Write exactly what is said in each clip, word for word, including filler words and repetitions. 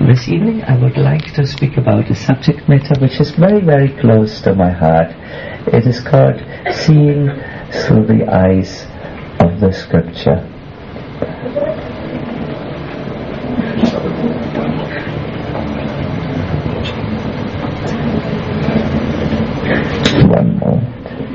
This evening I would like to speak about a subject matter which is very, very close to my heart. It is called Seeing Through the Eyes of the Scripture. One moment.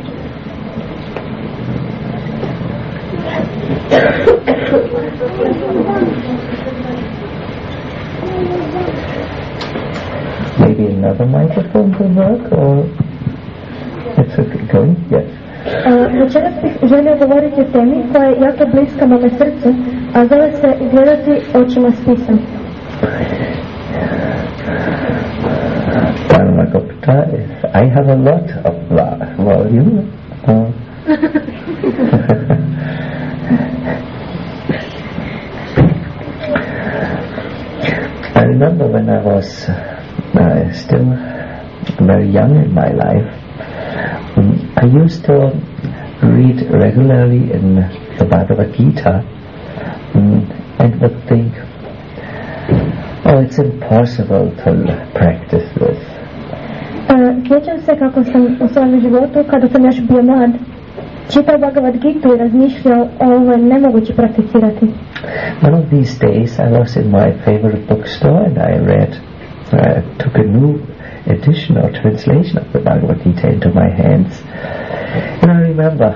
Maybe another microphone will work, or it's okay. Going? Yes. Večeras bih želio govoriti o temi koja je jako bliska mome srcu, a zove se gledati očima spisa. I have a lot of volume. Uh, I remember when I was uh, still very young in my life, um, I used to read regularly in the Bhagavad Gita um, and would think, oh, it's impossible to practice this. Sjećam se kako sam u svojem životu, kada sam još bio mlad, čitao Bhagavad Gitu i razmišljao o ovo nemoguće prakticirati. One of these days I was in my favorite bookstore and I read, uh, took a new edition or translation of the Bhagavad Gita into my hands. And I remember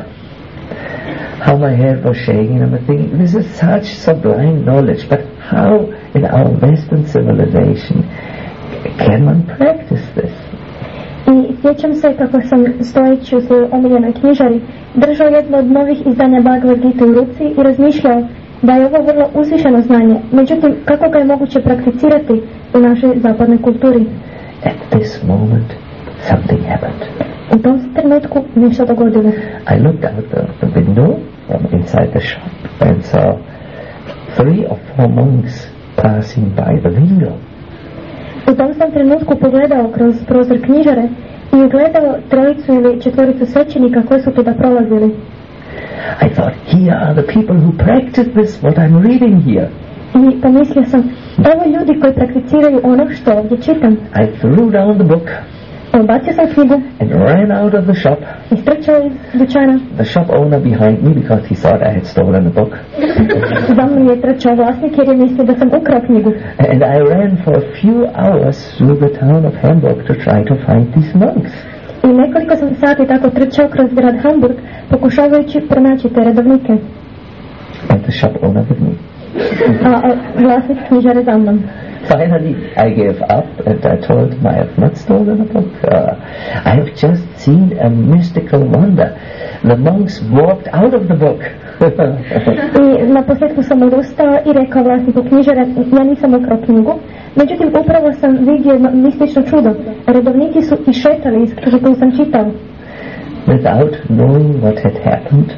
how my head was shaking and I'm thinking, this is such sublime knowledge, but how in our Western civilization can one practice this? I sjećam se kako sam, stojeći u svojoj omiljenoj knjižari, držao jedno od novih izdanja Bhagavad Gita u ruci i razmišljao da je ovo vrlo uzvišeno znanje. Međutim, kako ga je moguće prakticirati u našoj zapadnoj kulturi? At this moment, something happened. U tom se trenutku nešto dogodilo. I looked out the, the window from inside the shop and saw three or four monks passing by the window. U tom sam trenutku pogledao kroz prozor knjižare i ugledao trojicu ili četvoricu svećenika koji su tuda prolazili. I thought, here are the people who practice this, what I'm reading here. I pomislio sam, evo ljudi koji prakticiraju ono što ovdje čitam. I threw down the book. Bacio sam knjigu and ran out of the shop. I strčao iz dućana. The shop owner behind me because he thought I had stolen the book. Za mnom je trčao vlasnik jer je mislio da sam ukrao knjigu. And I ran for a few hours through the town of Hamburg to try to find these monks. I nekoliko sam sati tako trčao kroz grad Hamburg pokušavajući pronaći te redovnike. And the shop owner with me. A, a vlasnik knjižare za mnom. Finally, I gave up and I told him I have not stolen a book. Uh, I have just seen a mystical wonder. The monks walked out of the book. I na posljedku sam odustao i rekao vlasniku knjižare, ja nisam ukrao knjigu. Međutim, upravo sam vidio mistično čudo. Redovnici su išetali iz knjige koju sam čitao. Without knowing what had happened,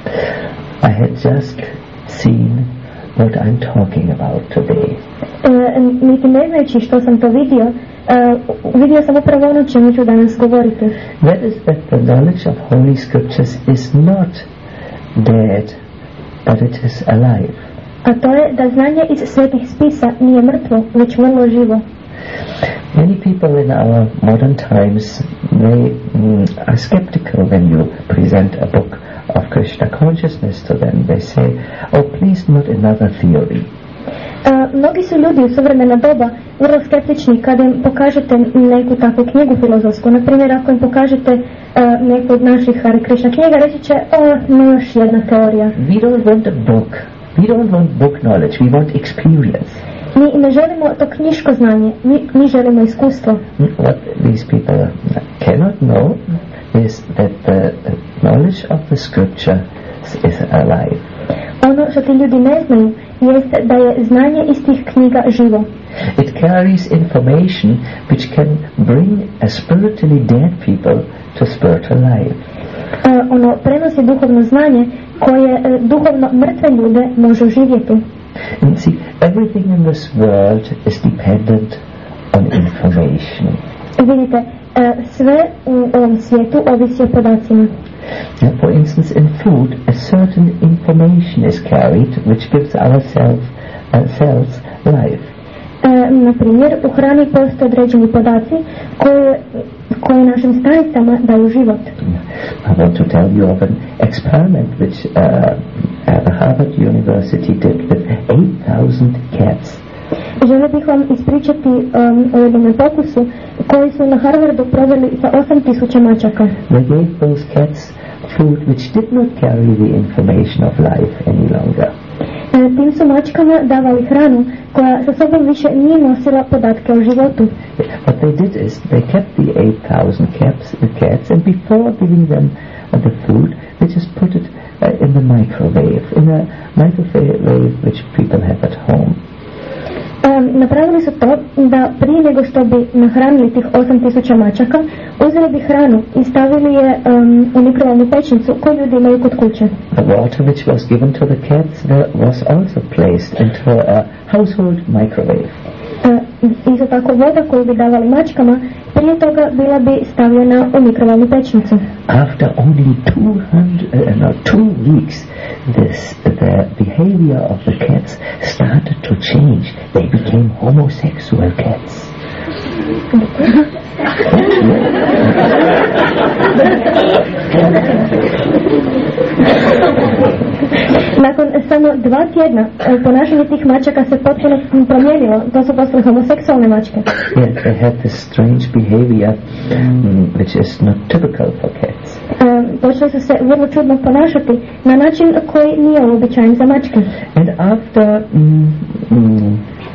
I had just seen what I'm talking about today. Uh, niti ne znajući što sam to vidio, uh, vidio sam upravo ono čemu ću danas govoriti. That is that the knowledge of Holy Scriptures is not dead, but it is alive. A to je da znanje iz svetih spisa nije mrtvo, već vrlo živo. Many people in our modern times, they mm, are skeptical when you present a book of Krishna consciousness to them. They say, oh, please not another theory. Uh, mnogi su ljudi u suvremeno doba vrlo skeptični kada im pokažete neku takvu knjigu filozofsku. Naprimjer, ako im pokažete uh, neku od naših Hare Krishna knjiga, reći će, o, no, još jedna teorija. We don't want a book. We don't want book knowledge. We want experience. Mi ne želimo to knjiško znanje, mi, mi želimo iskustvo. What these people cannot know is that the knowledge of the scripture is alive. Ono što ti ljudi ne znaju jeste da je znanje iz tih knjiga živo. It carries information which can bring a spiritually dead people to spiritual life. Uh, ono prenosi duhovno znanje koje uh, duhovno mrtve ljude može živjeti. And see, everything in this world is dependent on information. Vidite, uh, sve u ovom svijetu ovisi o podacima. Now, for instance, in food, a certain information is carried which gives ourselves, ourselves life. Uh, na primjer, u hrani postoje određeni podaci koje, koje našim stanicama daju život. I want to tell you of an experiment which uh, at the Harvard University did with eight thousand cats. Želio bih vam ispričati um, o jednom pokusu koji su na Harvardu proveli sa osam tisuća mačaka. They gave those cats food which did not carry the information of life any longer. E, tim su mačkama davali hranu koja sa sobom više nije nosila podatke o životu. What they did is they kept the eight thousand cats, the cats, and before giving them uh, the food, they just put it uh, in the microwave, in a microwave which people have at home. Um, napravili su to da prije nego što bi nahranili tih osam tisuća mačaka, uzeli bi hranu i stavili je um, u mikrovalnu pećnicu koju ljudi imaju kod kuće. The water which was given to the cats was also placed into a household microwave. Uh, isto tako voda koju bi davali mačkama prije toga bila bi stavljena u mikrovalnu pećnicu. After only two hundred, uh, no, two weeks, this the behavior of the cats started to change. They became homosexual cats. Nakon samo dva tjedna ponašanje tih mačaka se potpuno promijenilo. To su postale homoseksualne mačke. Yeah, they had this strange behavior um, which is not typical for cats. Um, počeli su se vrlo čudno ponašati na način koji nije uobičajen za mačke. And after um, um,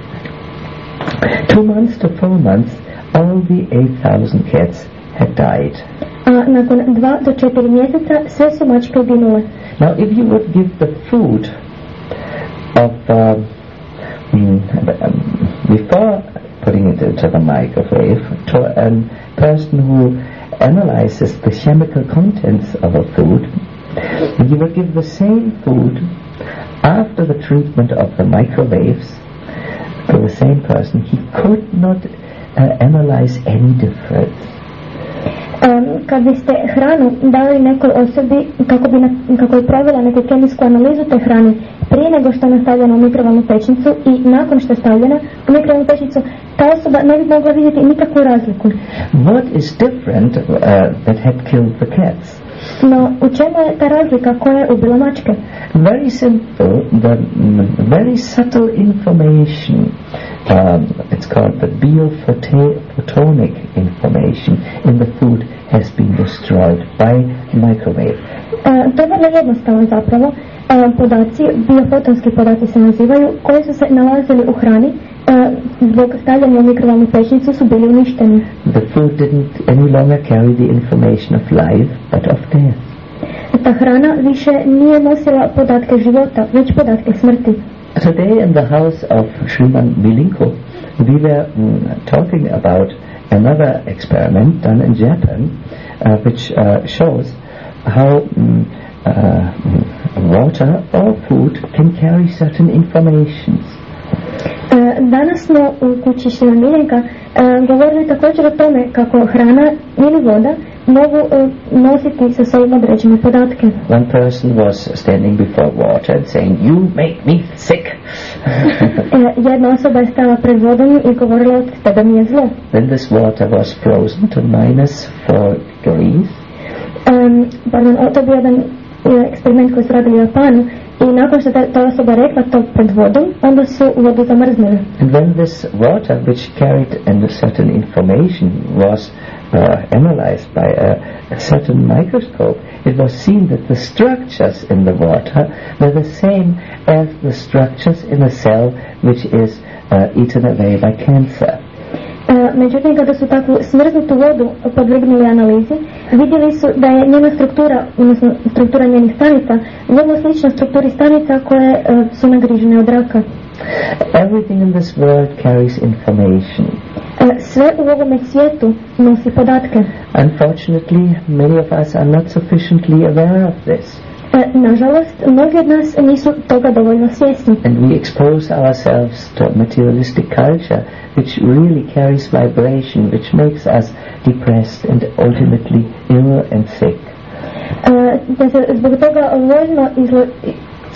two months to four months, all the eight thousand cats had died. A nakon dva do četiri mjeseca sve su mačke uginule. Now, if you would give the food of um, um, before putting it into the microwave to a person who analyzes the chemical contents of a food, you would give the same food after the treatment of the microwaves to the same person. He could not uh, analyze any difference. Um, kad biste hranu dali nekoj osobi kako bi na, kako je provela neku kemijsku analizu te hrane prije nego što je nastavljena u mikrovalnu pećnicu i nakon što je stavljena u mikrovalnu pećnicu, ta osoba ne bi mogla vidjeti nikakvu razliku. What is different uh, that had killed the cats? No, u čemu je ta razlika koja je ubila mačke? Very simple, the mm, very subtle information, um, it's called the biophotonic information in the food has been destroyed by microwave. Uh, to je vrlo jednostavno zapravo. Uh, podaci, biofotonski podaci se nazivaju, koji su se nalazili u hrani uh, zbog stavljanja u mikrovalnu pećnicu su bili uništeni. The food didn't any longer carry the information of life, but of death. Ta hrana više nije nosila podatke života, već podatke smrti. Today in the house of Sriman Milinko, we were mm, talking about another experiment done in Japan, uh, which uh, shows how mm, uh, water or food can carry certain informations. Uh, danas smo u kući Sriman Milinka uh, govorili također o tome kako hrana ili voda mogu uh, nositi sa sobom određene podatke. One person was standing before water and saying, "You make me sick." uh, jedna osoba je stala pred vodom i govorila, od tebe mi je zlo. Then this water was frozen to minus four degrees. Um, pardon, to je bio jedan eksperiment koji su radili u Japanu i nakon što ta osoba rekla to pred vodom, onda su vodu zamrznuli. And when this water, which carried a certain information, was uh, analyzed by a, a certain microscope, it was seen that the structures in the water were the same as the structures in a cell which is uh, eaten away by cancer. Uh, međutim, kada su takvu smrznutu vodu podvrgnuli analizi, vidjeli su da je njena struktura, odnosno struktura njenih stanica, vrlo slična strukturi stanica koje uh, su nagrižene od raka. Everything in this world carries information. Uh, sve u ovome svijetu nosi podatke. Unfortunately, many of us are not sufficiently aware of this. Uh, nažalost, mnogi od nas nisu toga dovoljno svjesni. And we expose ourselves to materialistic culture, which really carries vibration, which makes us depressed and ultimately ill and sick. Uh, da se zbog toga voljno izlo,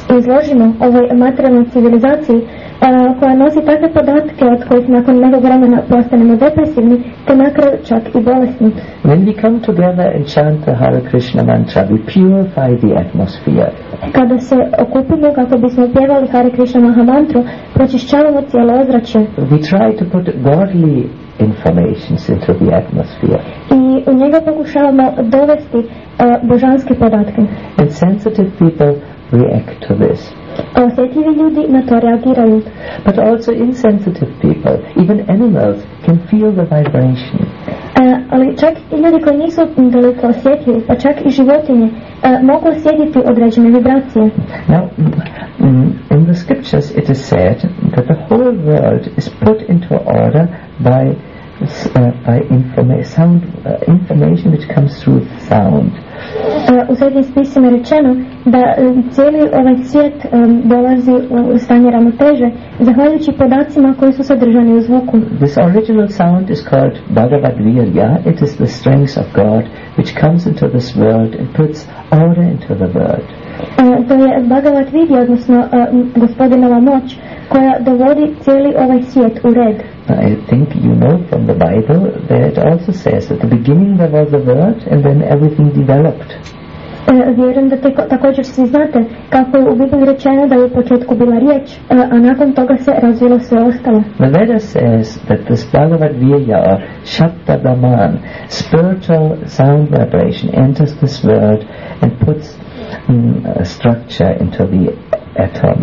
izložimo ovoj materijalnoj civilizaciji uh, koja nosi takve podatke od kojih nakon nekog vremena postanemo depresivni, te na kraju čak i bolesni. When we come together and chant the Hare Krishna mantra, we purify the atmosphere. Kada se okupimo kako bismo pjevali Hare Krishna Mahamantru, pročišćavamo cijelo ozračje. We try to put godly informations into the atmosphere. I u njega pokušavamo dovesti uh, božanske podatke. And sensitive people react to this. Osjetljivi ljudi na to reagiraju. But also insensitive people, even animals, can feel the vibration. Uh, ali čak i ljudi koji nisu toliko osjetljivi, pa čak i životinje, uh, mogu osjetiti određene vibracije. Now, mm, in the scriptures it is said that the whole world is put into order by uh, by informa- sound, uh, information which comes through sound. Uh, u Svetim spisima je rečeno da um, cijeli ovaj svijet um, dolazi u stanje ravnoteže zahvaljujući podacima koji su sadržani u zvuku. This original sound is called Bhagavad Virya. It is the strength of God which comes into this world and puts order into the world. Uh, to je Bhagavad Virya, odnosno uh, gospodinova moć koja dovodi cijeli ovaj svijet u red. I think you know from the Bible that it also says at the beginning there was a word and then everything developed. Uh, vjerujem da teko, također svi znate kako je u Bibliji rečeno da je u početku bila riječ, uh, a nakon toga se razvilo sve ostalo. The Veda says that this Bhagavad Virya or Shabda Brahman, spiritual sound vibration, enters this world and puts um, a structure into the atoms.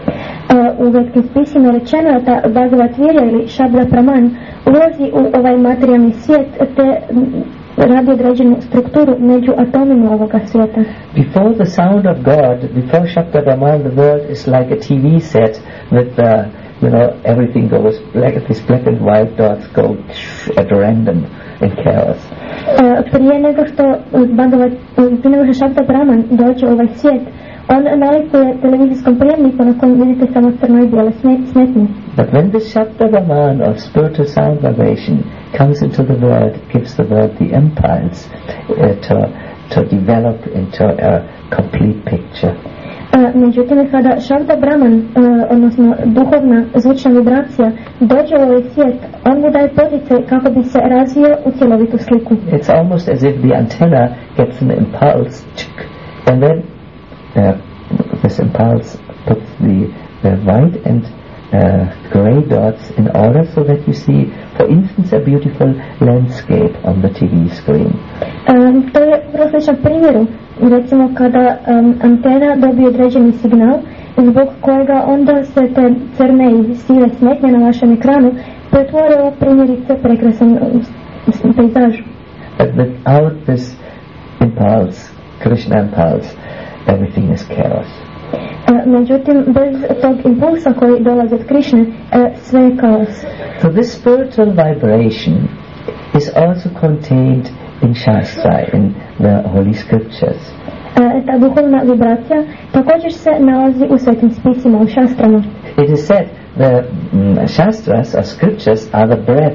Uh, u vetskim spisima rečeno je da Bhagavad Virya ili Shabda Brahman ulazi u ovaj materijalni svijet te radi određenu strukturu među atomima ovoga svijeta. Before the sound of God, before Shabda Brahman, the world is like a T V set with the, you know, everything goes black, these black and white dots go at random in chaos. Uh, prije nego što Bhagavad, prije nego što Shabda Brahman dođe u ovaj svijet, on nalikuje televizijskom prijemniku na kojem vidite samo crno i bijele smetnje. But when the Shabda Brahman of spiritual sound vibration comes into the world, it gives the world the impulse uh, to, to develop into a complete picture. Uh, međutim, kada Shabda Brahman, uh, odnosno duhovna zvučna vibracija, dođe u ovaj svijet, on mu daje poticaj kako bi se razvio u cjelovitu sliku. It's almost as if the antenna gets an impulse, and then uh, this impulse puts the, the white and uh, gray dots in order so that you see, for instance, a beautiful landscape on the T V screen. Um, to je prosječan primjeru, recimo kada um, antena dobije određeni signal, zbog kojega onda se te crne i sive smetnje na vašem ekranu pretvore u primjerice prekrasan um, pejzaž. But without this impulse, Krishna impulse, everything is chaos. Uh, međutim, bez tog impulsa koji dolazi od Krišne, uh, sve je kaos. So this spiritual vibration is also contained in Shastra, in the Holy Scriptures. Uh, ta duhovna vibracija također se nalazi u svetim spisima, u šastrama. It is said the um, Shastras or Scriptures are the breath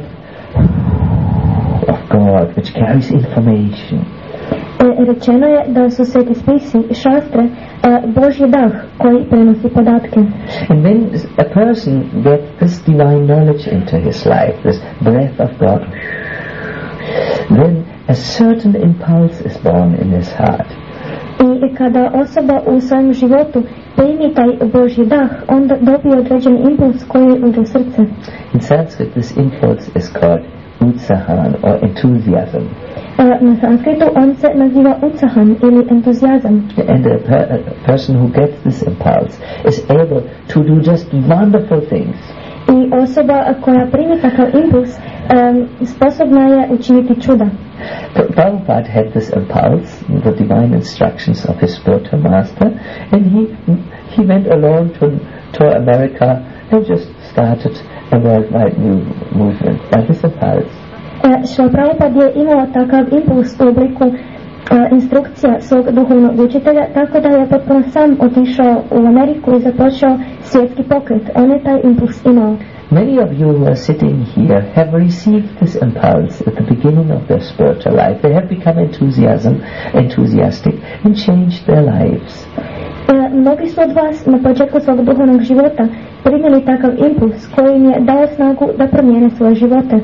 of God which carries information. E, rečeno je da su sveti spisi, šastre, uh, Božji dah koji prenosi podatke. And when a person gets this divine knowledge into his life, this breath of God, then a certain impulse is born in his heart. I kada osoba u svojem životu primi taj Božji dah, onda dobije određeni impuls koji uđe u srce. In Sanskrit, this impulse is called utsahan or enthusiasm. Uh, na sanskritu on se naziva utsahan ili entuzijazam. And a, per, a person who gets this impulse is able to do just wonderful things. I osoba koja primi takav impuls um, sposobna je učiniti čuda. Prabhupada had this impulse, the divine instructions of his spiritual master, and he he went alone to to America and just started a worldwide new movement by this impulse. Šla Prabhupada je imala takav impuls u obliku uh, instrukcija svog duhovnog učitelja, tako da je potpuno sam otišao u Ameriku i započeo svjetski pokret. On je taj impuls imao. Many of you who are sitting here have received this impulse at the beginning of their spiritual life. They have become enthusiasm, enthusiastic and changed their lives. Uh, mnogi su od vas na početku svog duhovnog života primili takav impuls koji im je dao snagu da promijene svoje živote.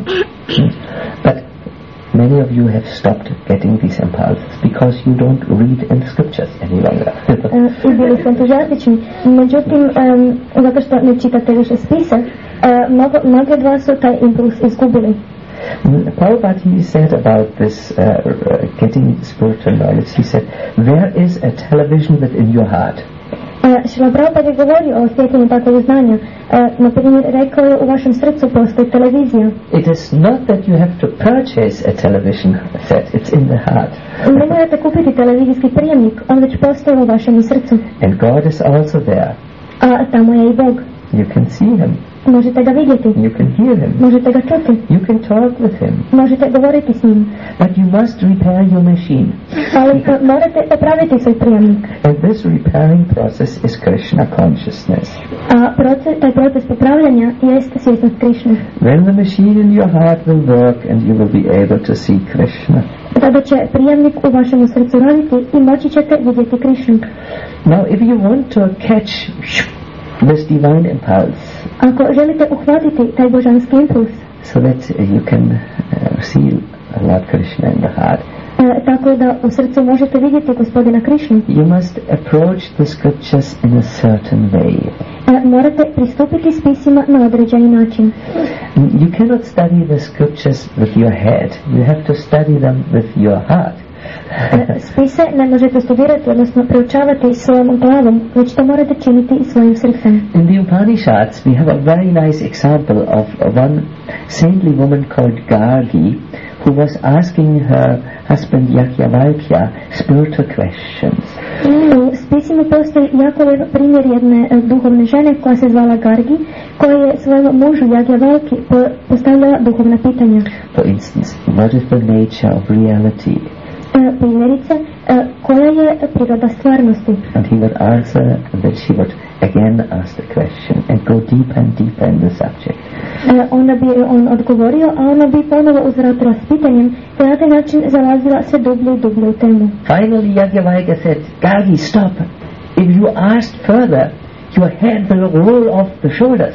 But many of you have stopped getting these impulses because you don't read in the scriptures any longer. I bili su entuzijastični, međutim, um, zato što ne čitate više spise, uh, mnogo, mnogi od vas su taj impuls izgubili. Prabhupada, he said about this uh, uh, getting spiritual knowledge, he said, there is a television within your heart. Uh, Šrila Prabhupada je govorio o stjecanju takvog znanja. Uh, na primjer, rekao je, u vašem srcu postoji televizija. It is not that you have to purchase a television set, it's in the heart. Ne morate kupiti televizijski prijemnik, on već postoji u vašem srcu. And God is also there. A tamo je i Bog. You can see him. Možete ga vidjeti. You can hear him. Možete ga čuti. You can talk with him. Možete govoriti s njim. But you must repair your machine. Ali uh, morate popraviti svoj prijemnik. And this repairing process is Krishna consciousness. A proces, taj proces popravljanja jeste svjesnost Krišne. When the machine in your heart will work and you will be able to see Krishna. Tada će prijemnik u vašem srcu raditi i moći ćete vidjeti Krišnu. Now if you want to catch this divine impulse, ako želite uhvatiti taj božanski impuls, so that you can uh, see Lord Krishna in the heart, e, tako da u srcu možete vidjeti gospodina Krišnu, you must approach the scriptures in a certain way. E, morate pristupiti spisima na određeni način. You cannot study the scriptures with your head. You have to study them with your heart. E, spise ne možete studirati, odnosno proučavati svojom glavom, već to morate činiti i svojim srcem. In the Upanishads we have a very nice example of one saintly woman called Gargi, who was asking her husband Yagyavallkya spiritual questions. U spisima postoji jako lijep primjer jedne e, duhovne žene koja se zvala Gargi, koja je svojom mužu Yagyavallki po, postavljala duhovna pitanja. For instance, what is the nature of reality? E, primjerice, e, koja je priroda stvarnosti? And he would answer, and then she would again ask the question and go deeper and deeper in the subject. E, onda bi on odgovorio, a ona bi ponovo uzvratila s pitanjem, te na taj način zalazila sve dublje i dublje u temu. Finally, Yagyavallkya said, Gargi, stop. If you asked further, your head will roll off the shoulders.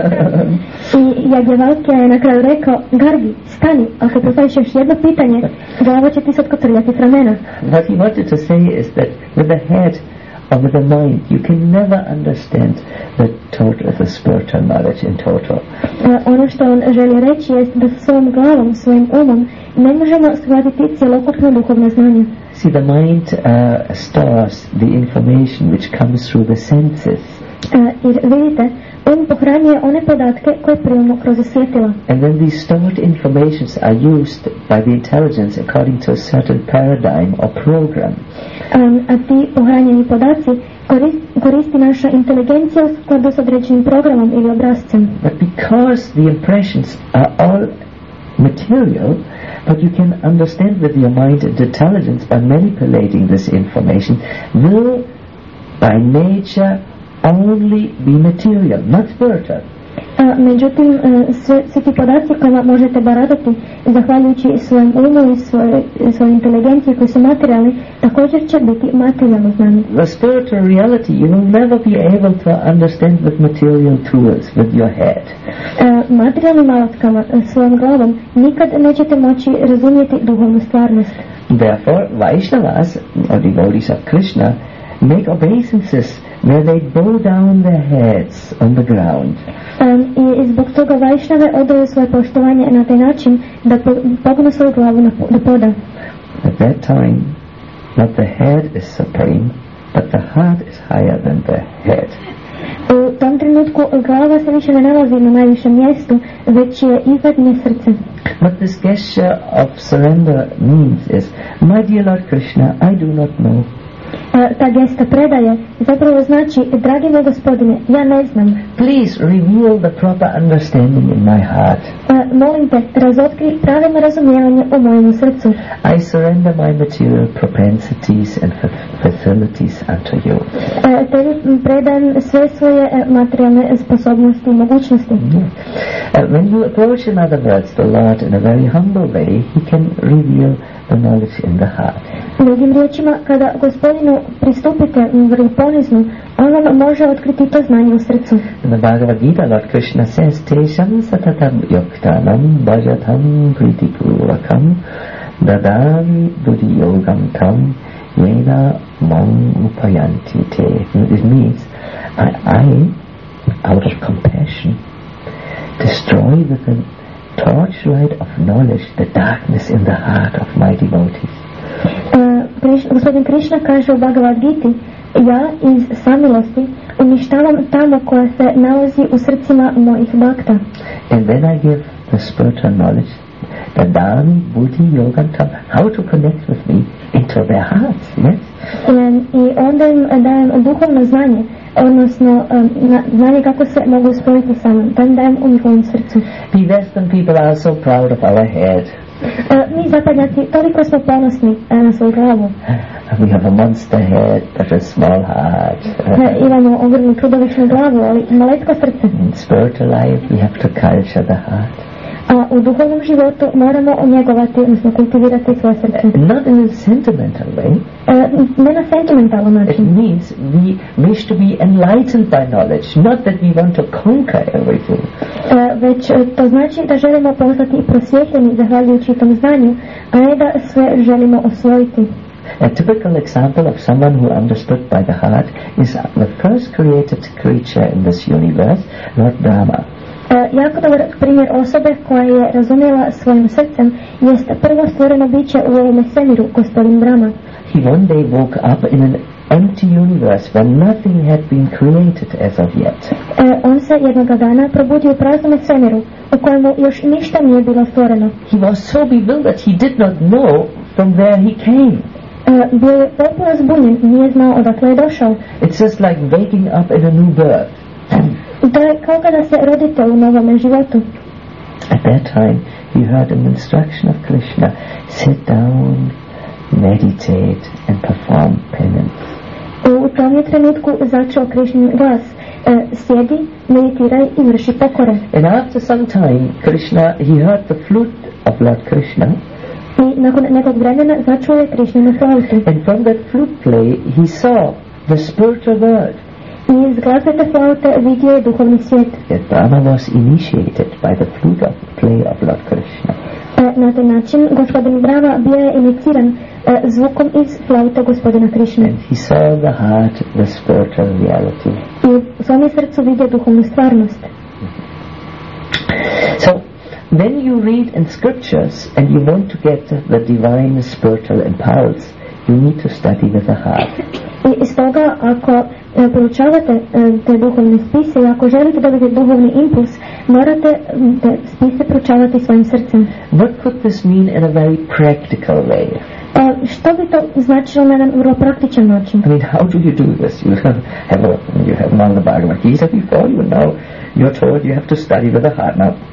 I Yagyavallkya je na kraju rekao, Gargi, stani, ako postaviš još jedno pitanje, glava će ti se otkotrljati s ramena. What he wanted to say is that with the head or with the mind, you can never understand the total, the spiritual knowledge in total. Uh, ono što on želi reći jest da svojom glavom, svojim umom ne možemo shvatiti cjelokupno duhovno znanje. See, the mind uh, stores the information which comes through the senses. Uh, jer vidite, um pohranjuje one podatke koje primamo kroz osjetila. And when these stored informations are used by the intelligence according to a certain paradigm or program, Um, a ti pohranjeni podaci korist, koristi naša inteligencija u skladu s određenim programom ili obrazcem. but because the impressions are all material, but you can understand with your mind and intelligence by manipulating this information, will by nature only be material, not spiritual. A, međutim, sve, sve ti podaci kojima možete baratati zahvaljujući svojom umu i svojoj, svojoj inteligenciji koji su materijalni, također će biti materijalno znanje. The spiritual reality you will never be able to understand with material tools, with your head. A, materijalnim alatkama, svojom glavom, nikad nećete moći razumjeti duhovnu stvarnost. Therefore, Vaishnavas, or devotees of Krishna, make obeisances where they bow down their heads on the ground. Um, I zbog toga Vajšnave odaju svoje poštovanje na taj način da po, pognu svoju glavu na, do poda. At that time, not the head is supreme, but the heart is higher than the head. U tom trenutku glava se više ne nalazi na najvišem mjestu, već je iznad srce. What this gesture of surrender means is, my dear Lord Krishna, I do not know. Uh, ta gesta predaje zapravo znači, dragi moj gospodine, ja ne znam. Please reveal the proper understanding in my heart. Uh, molim te, razotkri pravilno razumijevanje u mojem srcu. I surrender my material propensities and facilities unto you. Uh, tebi predajem sve svoje uh, materijalne sposobnosti i mogućnosti. Mm. Uh, when you approach, in other words, the Lord in a very humble way, He can reveal the knowledge in the heart. Drugim riječima, kada Gospodinu pristupite vrlo ponizno, on vam može otkriti to znanje u srcu. In the Bhagavad Gita, Lord Krishna says, Tesham satatam yuktanam bhajatam pritipurakam dadami buddhi yogam tam yena mam upayanti te. This means, I, I, out of compassion, destroy with the torchlight of knowledge the darkness in the heart of my devotees. Uh, Kriš, gospodin Krišna kaže u Bhagavad Giti, ja iz samilosti uništavam tamo koja se nalazi u srcima mojih bakta. And then I give the spiritual knowledge, the Dami, Buddhi, Yoga, Tam, how to connect with me into their hearts, yes? And, I onda im dajem duhovno znanje, odnosno um, na, znanje kako se mogu spojiti sa mnom, to im dajem u njihovom srcu. We Western people are so proud of our head. Uh, mi zapadnjaci toliko smo ponosni uh, na svoju glavu. We have a monster head but a small heart. Uh, imamo ogromnu čudovišnu glavu, ali maletko srce. In spiritual life we have to culture the heart. A u duhovnom životu moramo njegovati, odnosno kultivirati svoje srce. Not in a sentimental way. Uh, ne na sentimentalan It način. means we wish to be enlightened by knowledge, not that we want to conquer everything. Uh, već uh, to znači da želimo postati prosvjetljeni zahvaljujući tom znanju, a ne da sve želimo osvojiti. A typical example of someone who understood by the heart is the first created creature in this universe, Lord Brahma. Uh, jako dobar primjer osobe koja je razumjela svojim srcem jest prvo stvoreno biće u ovome svemiru, gospodin Brahma. He one day woke up in an empty universe where nothing had been created as of yet. Uh, on se jednog dana probudio u praznome svemiru u kojemu još ništa nije bilo stvoreno. He was so bewildered he did not know from where he came. Uh, bio je potpuno zbunjen, nije znao odakle je došao. It's just like waking up in a new birth. To je kao kada se rodite u novome životu. At that time he heard an instruction of Krishna, sit down, meditate and perform penance. U tom je trenutku začeo Krišnin glas, uh, sjedi, meditiraj i vrši pokore. And after some time Krishna, he heard the flute of Lord Krishna. I nakon nekog vremena začuo je Krišninu flautu. And from that flute play he saw the spiritual world. I iz glazbe te flaute vidio je duhovni svijet. That Brahma was initiated by the flute of play of Lord Krishna. E, na taj način gospodin Brahma bio je iniciran e, zvukom iz flaute gospodina Krišne. And he saw the heart, the spiritual reality. I u svom je srcu vidio duhovnu stvarnost. So, when you read in scriptures and you want to get the divine spiritual impulse, you need to study with the heart. I stoga, ako e, proučavate e, te duhovne spise i ako želite dobiti duhovni impuls, morate m, te spise proučavati svojim srcem. What could this mean in a very practical way? E, što bi to značilo na jedan vrlo praktičan način? I mean, how do you do this? You have, have a, you have known the Bhagavad Gita before you, now you're told you have to study with the heart. Now,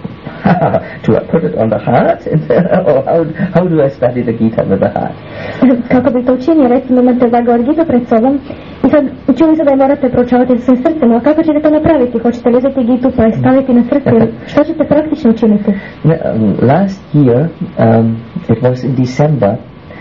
do I put it on the heart? Or how, how do I study the Gita with the heart? Kako bi to učinio, recimo imate Bhagavad Gita pred sobom i sad čuli se da je morate proučavati sa svojim srcem, ali kako ćete to napraviti? Hoćete li uzeti Gitu pa je staviti na srce? Što ćete praktično učiniti? Um, last year, um, it was in December,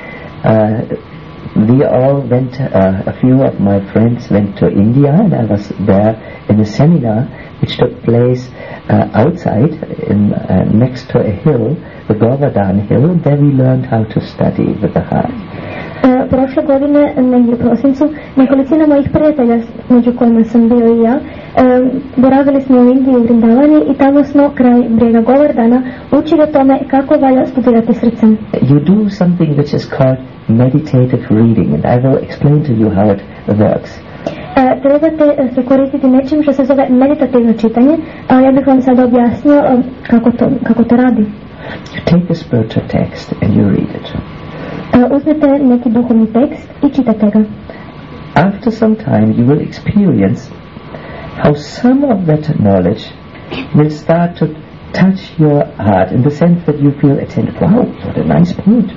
uh, we all went, uh, a few of my friends went to India, and I was there in a seminar which took place uh, outside in, uh, next to a hill, the Govardhan hill. There we learned how to study with the heart. Uh, prošle godine, negdje u prosincu, nekolicina mojih prijatelja, među kojima sam bio i ja, um, boravili smo u Indiji u Vrindavani i tamo smo kraj brijega Govardhana učili o tome kako valja studirati srcem. You do something which is called meditative reading, and I will explain to you how it works. Uh, trebate se koristiti nečim što se zove meditativno čitanje, ali ja bih vam sad objasnio um, kako, to, kako to radi. You take a spiritual text and you read it. Uh, uzmete neki duhovni tekst i čitate ga. After some time you will experience how some of that knowledge will start to touch your heart in the sense that you feel attentive. Wow, what a nice point.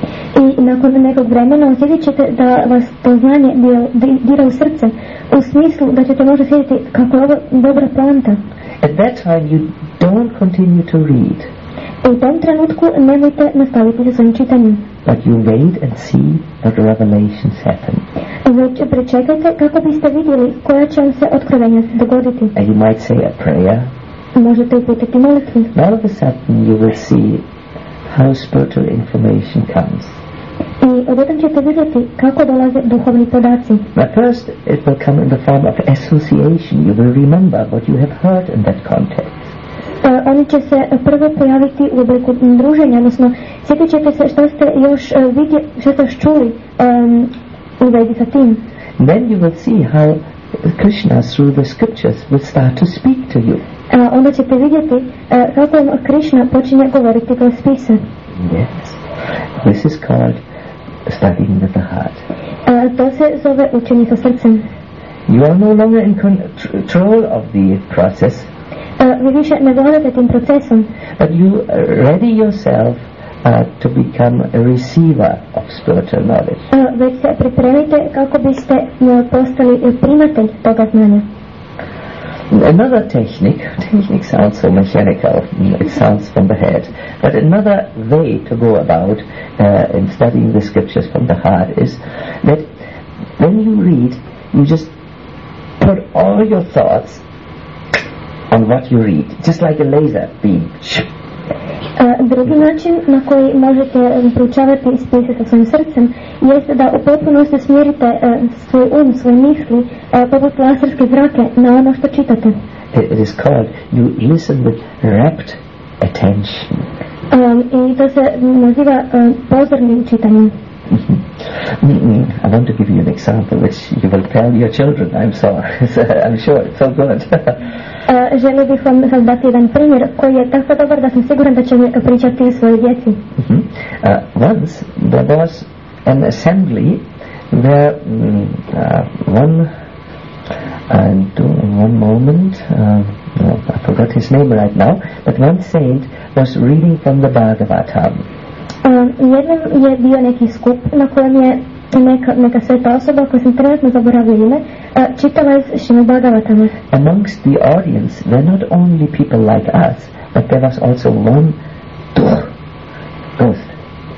I nakon nekog vremena osjetit ćete da vas to znanje dira u srce, u smislu da ćete možda sjetiti kako je ovo dobra poanta. At that time you don't continue to read. U tom trenutku nemojte nastaviti sa svojim čitanjem. But you wait and see what revelations happen. Već pričekajte kako biste vidjeli koja će vam se otkrivenja dogoditi. And you might say a prayer. Možete uputiti molitvu. All of a sudden you will see how spiritual information comes. I odjedan ćete vidjeti kako dolaze duhovni podaci. At first it will come in the form of association. You will remember what you have heard in that context. Uh, oni će se prvo pojaviti u obliku druženja, odnosno sjetit ćete se što ste još uh, vidje, što ste još čuli um, u vezi sa tim. Then you will see how Krishna through the scriptures will start to speak to you. Uh, onda ćete vidjeti uh, kako vam Krishna počinje govoriti kroz spise. Yes. This is called studying with the heart. Uh, to se zove učenje sa srcem. You are no longer in control of the process. Uh, vi više ne vladate tim procesom. But you ready yourself uh, to become a receiver of spiritual knowledge. Uh, već se pripremite kako biste uh, postali primatelj toga znanja. Another technique, technique sounds so mechanical, it sounds from the head, but another way to go about uh, in studying the scriptures from the heart is that when you read, you just put all your thoughts on what you read, just like a laser beam. Uh, drugi način na koji možete um, proučavati spise sa svojim srcem jeste da u potpunosti smjerite uh, svoj um, svoje misli uh, poput laserske zrake na ono što čitate. It, it is called, you listen with rapt attention. Um, I to se naziva uh, pozornim čitanjem. Mm-hmm. I want to give you an example which you will tell your children, I'm sorry. I'm sure it's so good. Uh, želio bih vam sad dati jedan primjer koji je tako dobar da sam siguran da će mi pričati svojoj djeci. Mm-hmm. Uh, once there was an assembly where um, uh, one and uh, one moment uh, no, I forgot his name right now, but one saint was reading from the Bhagavatam. Uh, jednom je bio neki skup na kojem je neka, neka sveta osoba koja sam trenutno zaboravila ime uh, čitala iz Šrimad Bhagavatama. Amongst the audience were not only people like us, but there was also one ghost.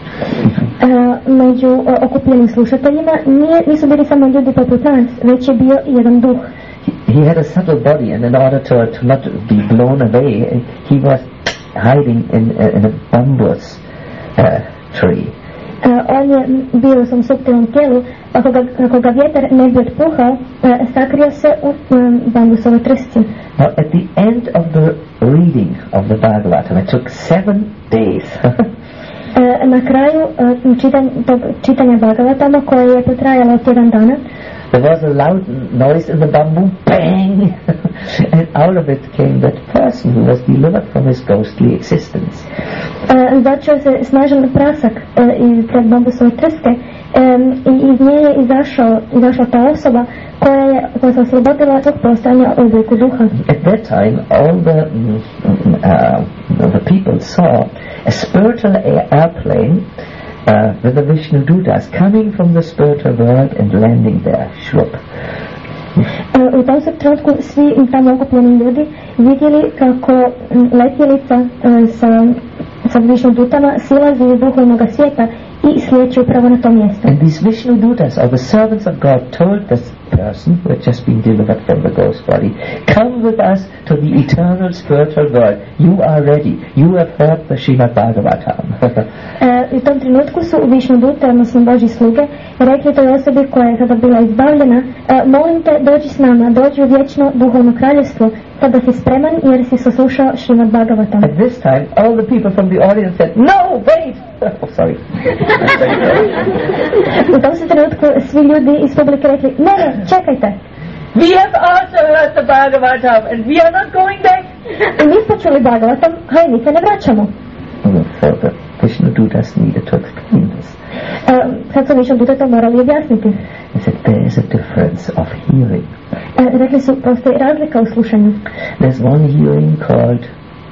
Uh, među uh, okupljenim slušateljima nije, nisu bili samo ljudi poput nas, već je bio jedan duh. He, he had a subtle body, and in order to, to not be blown away, he was hiding in, in a bambus uh, tree. Uh, on je bio u svom suptilnom tijelu, ako ga, ako ga vjetar ne bi otpuhao, uh, sakrio se u um, bambusovoj trsci. Now, at the end of the reading of the Bhagavatam, it took seven days. uh, na kraju uh, čitan, tog čitanja Bhagavatama, koje je potrajalo tjedan dana, there was a loud noise in the bamboo, bang, and out of it came that person who was delivered from his ghostly existence. Uh, začeo se snažan prasak uh, iz te bambusove trske um, i iz nje je izašao, izašla ta osoba koja je koja se oslobodila tog postojanja u obliku duha. At that time, all the uh, the people saw a spiritual airplane uh, with the Vishnu Dutas coming from the spiritual world and landing there. Shrup. Uh, u tom se trenutku svi tamo okupljeni ljudi vidjeli kako um, letjelica uh, sa, sa Vishnu Dutama silazi iz duhovnog svijeta i slijeće upravo na to mjesto. And these Vishnu Dutas, or the servants of God, told this person who had just been delivered from the ghost body, come with us to the eternal spiritual world. You are ready. You have heard the Srimad Bhagavatam. uh, u tom trenutku su Vishnu Dute, odnosno Božji sluge, rekli toj osobi koja je sada bila izbavljena, uh, molim te, dođi s nama, dođi u vječno duhovno kraljevstvo, kada si spreman jer si saslušao Srimad Bhagavatam. At this time, all the people from the audience said, no, wait! Oh, sorry. U tom se trenutku svi ljudi iz publike rekli, ne, ne, čekajte. We have also heard the Bhagavatam and we are not going back. I mi smo čuli Bhagavatam, hajde, mi se ne vraćamo. Oh, so the Vishnu Dutas needed to explain this. Uh, sad su Vishnu Dute to morali objasniti. They said, there is a difference of hearing. Uh, rekli su, postoji razlika u slušanju. There's one hearing called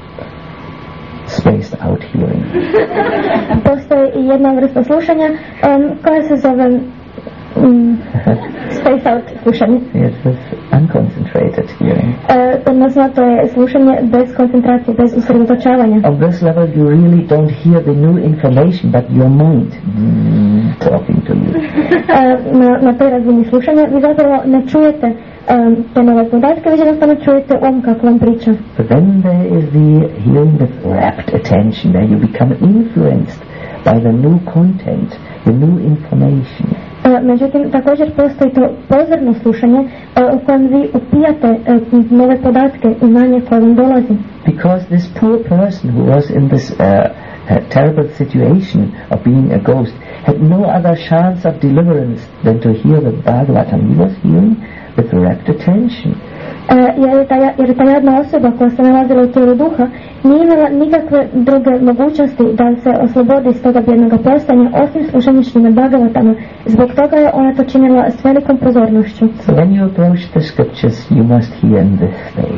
spaced out hearing. Postoji i jedna vrsta slušanja um, koja se zove mm, space out slušanje. Yes, this unconcentrated hearing. Uh, odnosno to je slušanje bez koncentracije, bez usredotočavanja. On this level you really don't hear the new information, but your mind mm, talking to you. uh, na, na toj razini slušanja vi zapravo ne čujete um, te nove podatke, vi jednostavno čujete um kako vam priča. But then there is the hearing with rapt attention, where you become influenced by the new content, the new information. Uh, međutim, također postoji to pozorno slušanje uh, u kojem vi upijate uh, nove podatke i znanje koje vam dolazi. Because this poor person who was in this uh, uh, terrible situation of being a ghost had no other chance of deliverance than to hear the Bhagavatam. He was hearing with rapt attention. Uh, jer, ta, jer ta jedna osoba koja se nalazila u tijelu duha nije imala nikakve druge mogućnosti da se oslobodi iz toga bjednoga postanja osim slušanja Šrimad Bhagavatama. Zbog toga je ona to činila s velikom pozornošću. So when you approach the scriptures, you must hear in this way.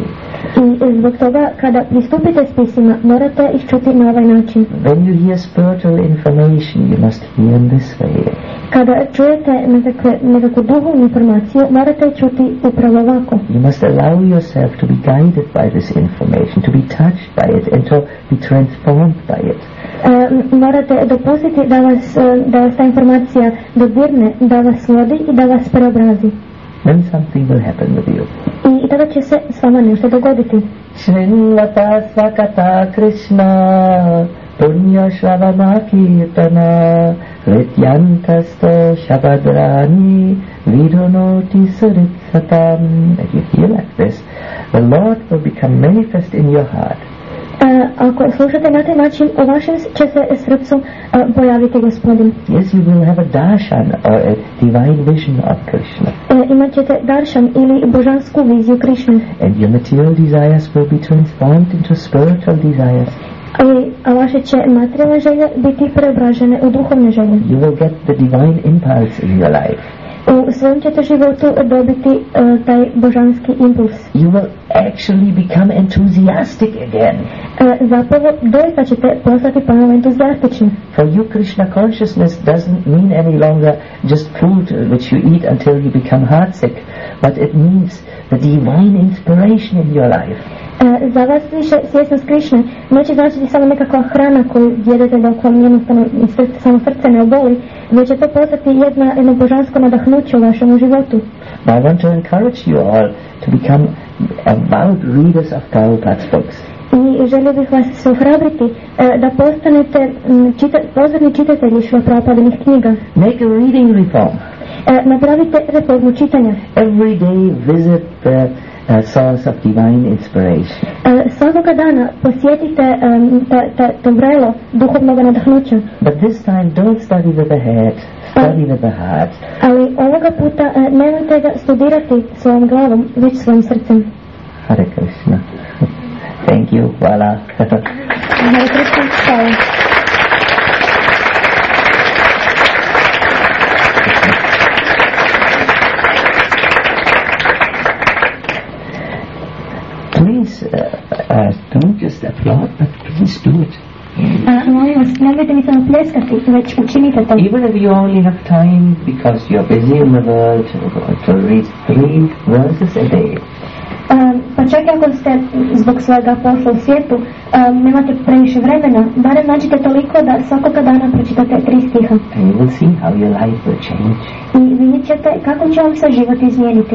I zbog toga kada pristupite spisima morate ih čuti na ovaj način. When you hear spiritual information, you must hear in this way. Kada čujete nekakve, nekakvu duhovnu informaciju, morate čuti upravo ovako. You must allow yourself to be guided by this information, to be touched by it, and to be transformed by it. Uh, morate dopustiti da vas, da vas ta informacija dodirne, da vas vodi i da vas preobrazi. Then something will happen with you. I tada će se s vama nešto dogoditi. Shrinvata Svakata Krishna Punya Shravana Kirtana Rityantasto Shabadrani Vidonoti Suritsatam. If you feel like this, the Lord will become manifest in your heart. Uh, ako slušate na taj način, u vašem će se srcu uh, pojaviti Gospodin. Yes, you will have a darshan or a divine vision of Krishna. Uh, imat ćete darshan ili božansku viziju Krishne. And your material desires will be transformed into spiritual desires. I, a vaše će materijalne želje biti preobražene u duhovne želje. You will get the divine impulse in your life. U svom ćete životu dobiti uh, taj božanski impuls. You will actually become enthusiastic again. Uh, zapravo, doista ćete postati ponovno entuzijastični. For you, Krishna consciousness doesn't mean any longer just food which you eat until you become heartsick, but it means the divine inspiration in your life. Uh, za vas više svjesnost Krišne neće značiti samo nekakva hrana koju jedete dok vam jednostavno srce, samo srce ne oboli, već će to postati jedna, jedno božansko nadahnuće u vašem životu. I want to encourage you all to become avowed readers of Prabhupada's books. I želio bih vas se ohrabriti uh, da postanete um, čita, pozorni čitatelji Šrila Prabhupadinih knjiga. Make a reading reform. Uh, napravite reformu čitanja. Every day visit the uh, source of divine inspiration. Uh, svakoga dana posjetite um, ta, ta, to vrelo duhovnog nadahnuća. But this time don't study with the head, study with the heart. Ali ovoga puta uh, nemojte ga studirati svojom glavom, već svojim srcem. Hare Krishna. Thank you. Hvala. Hare Krishna. Hvala. Please uh, uh, don't just applaud, but please do it. Uh, molim vas, nemojte mi samo pljeskati, već učinite to. Even if you only have time, because you're busy in the world, to read three verses a day. Um, pa čak ako ste zbog svojega posla u svijetu um, nemate previše vremena, barem nađite toliko da svakoga dana pročitate tri stiha. And you will see how your life will change. I vidjet ćete kako će vam se život izmijeniti.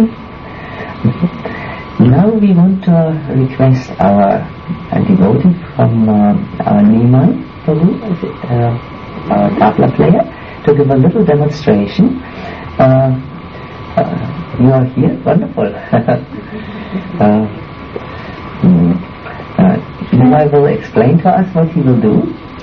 Now we want to request our uh, devotee from uh, our Nimai Prabhu, uh, our tabla player, to give a little demonstration. Uh, uh, you are here, wonderful. uh, mm, uh, Nimai will explain to us what he will do.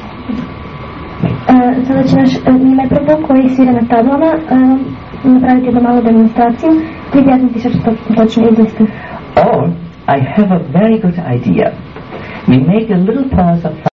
Uh, sada će naš uh, Nimai Prabhu koji svira na tablama uh, napraviti jednu malu demonstraciju. Pripjasniti što to točno izvesti. Or, I have a very good idea. We make a little pause of